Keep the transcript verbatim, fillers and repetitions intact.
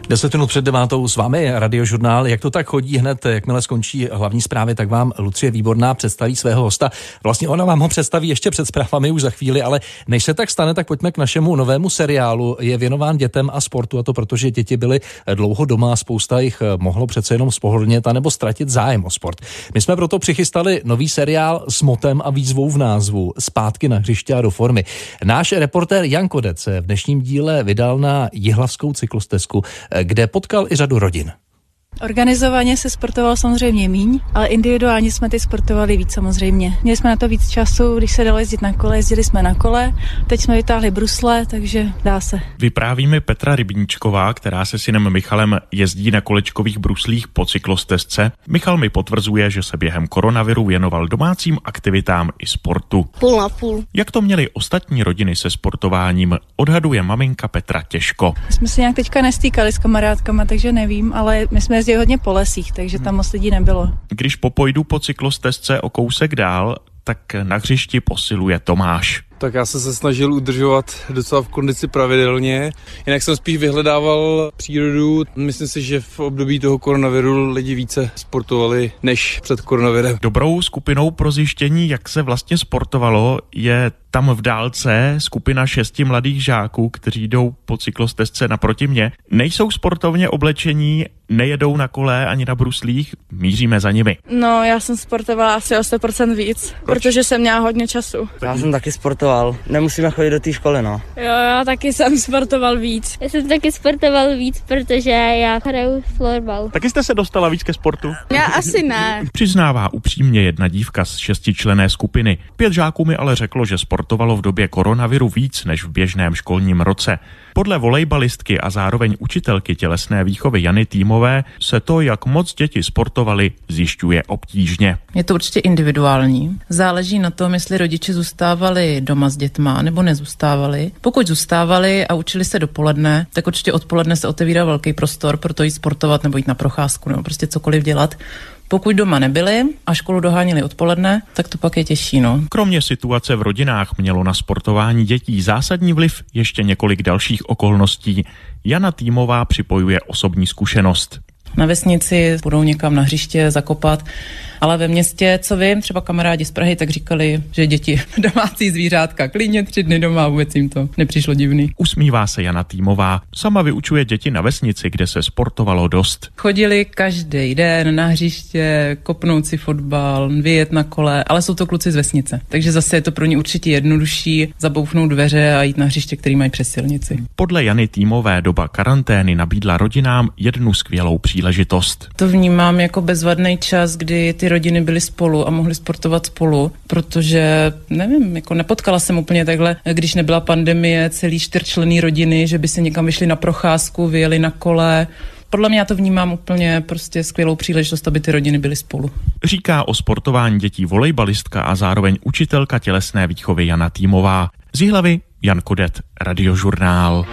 Deset minut před devátou s vámi Radiožurnál. Jak to tak chodí, hned jakmile skončí hlavní zprávy, tak vám Lucie Výborná představí svého hosta. Vlastně ona vám ho představí ještě před zprávami už za chvíli, ale než se tak stane, tak pojďme k našemu novému seriálu. Je věnován dětem a sportu, a to protože děti byly dlouho doma a spousta jich mohlo přece jenom spohodlnět anebo ztratit zájem o sport. My jsme proto přichystali nový seriál s motem a výzvou v názvu Zpátky na hřiště a do formy. Náš reportér Jan Kodec se v dnešním díle vydal na jihlavskou cyklostezku, kde potkal i řadu rodin. Organizovaně se sportovalo samozřejmě míň, ale individuálně jsme ty sportovali víc samozřejmě. Měli jsme na to víc času, když se dalo jezdit na kole, jezdili jsme na kole, teď jsme vytáhli brusle, takže dá se. Vypráví mi Petra Rybníčková, která se synem Michalem jezdí na kolečkových bruslích po cyklostezce. Michal mi potvrzuje, že se během koronaviru věnoval domácím aktivitám i sportu. Půl na půl. Jak to měli ostatní rodiny se sportováním, odhaduje maminka Petra těžko. My jsme se nějak teďka nestýkali s kamarádkama, takže nevím, ale my jsme jezdili hodně po lesích, takže tam moc lidí nebylo. Když popojdu po cyklostezce o kousek dál, tak na hřišti posiluje Tomáš. Tak já jsem se snažil udržovat docela v kondici pravidelně, jinak jsem spíš vyhledával přírodu. Myslím si, že v období toho koronaviru lidi více sportovali než před koronavirem. Dobrou skupinou pro zjištění, jak se vlastně sportovalo, je tam v dálce skupina šesti mladých žáků, kteří jdou po cyklostezce naproti mně. Nejsou sportovně oblečení, nejedou na kole ani na bruslích, míříme za nimi. No, já jsem sportovala asi o sto procent víc, Proč? protože jsem měla hodně času. Já jsem taky sportoval, nemusíme chodit do té školy, no. Jo, já taky jsem sportoval víc. Já jsem taky sportoval víc, protože já hraju florbal. Taky jste se dostala víc ke sportu? Já asi ne. Přiznává upřímně jedna dívka z šestičlenné skupiny. Pět žáků mi ale řeklo, že sportovalo v době koronaviru víc než v běžném školním roce. Podle volejbalistky a zároveň učitelky tělesné výchovy Jany Týmové se to, jak moc děti sportovali, zjišťuje obtížně. Je to určitě individuální. Záleží na tom, jestli rodiče zůstávali doma s dětma nebo nezůstávali. Pokud zůstávali a učili se dopoledne, tak určitě odpoledne se otevírá velký prostor pro to jít sportovat nebo jít na procházku nebo prostě cokoliv dělat. Pokud doma nebyli a školu doháněli odpoledne, tak to pak je těžší, no. Kromě situace v rodinách mělo na sportování dětí zásadní vliv ještě několik dalších okolností. Jana Týmová připojuje osobní zkušenost. Na vesnici budou někam na hřiště zakopat, ale ve městě, co vím, třeba kamarádi z Prahy, tak říkali, že děti domácí zvířátka, klidně tři dny doma, vůbec jim to nepřišlo divný. Usmívá se Jana Týmová. Sama vyučuje děti na vesnici, kde se sportovalo dost. Chodili každý den na hřiště, kopnout si fotbal, vyjet na kole, ale jsou to kluci z vesnice. Takže zase je to pro ně určitě jednodušší zabouchnout dveře a jít na hřiště, který mají přes silnici. Podle Jany Týmové doba karantény nabídla rodinám jednu skvělou příležitost. To vnímám jako bezvadný čas, kdy ty rodiny byly spolu a mohly sportovat spolu, protože, nevím, jako nepotkala jsem úplně takhle, když nebyla pandemie, celý čtyřčlenný rodiny, že by se někam vyšli na procházku, vyjeli na kole. Podle mě já to vnímám úplně prostě skvělou příležitost, aby ty rodiny byly spolu. Říká o sportování dětí volejbalistka a zároveň učitelka tělesné výchovy Jana Týmová. Z Jihlavy Jan Kodec, Radiožurnál.